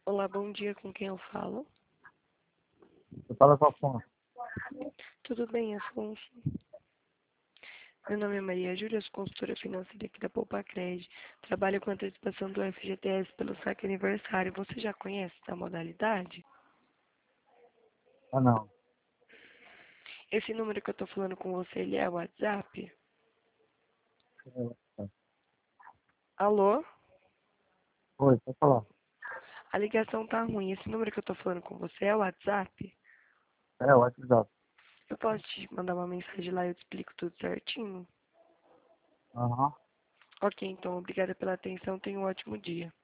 Olá, bom dia, com quem eu falo? Você fala com a Afonso. Tudo bem, Afonso? Meu nome é Maria Júlia, sou consultora financeira aqui da Poupa-Cred. Trabalho com antecipação do FGTS pelo saque aniversário. Você já conhece essa modalidade? Ah, não. Esse número que eu estou falando com você, ele é o WhatsApp? Alô? Oi, pode falar. A ligação tá ruim. Esse número que eu estou falando com você é o WhatsApp? É, o WhatsApp. Eu posso te mandar uma mensagem lá e eu te explico tudo certinho? Aham. Ok, então, obrigada pela atenção. Tenha um ótimo dia.